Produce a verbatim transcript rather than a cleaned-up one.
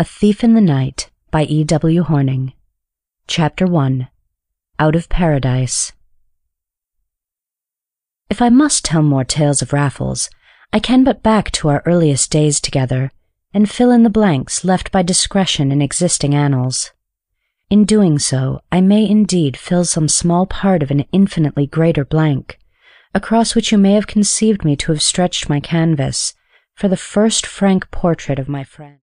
A Thief in the Night by E. W. Horning. Chapter one. Out of Paradise. If I must tell more tales of Raffles, I can but back to our earliest days together, and fill in the blanks left by discretion in existing annals. In doing so, I may indeed fill some small part of an infinitely greater blank, across which you may have conceived me to have stretched my canvas, for the first frank portrait of my friend.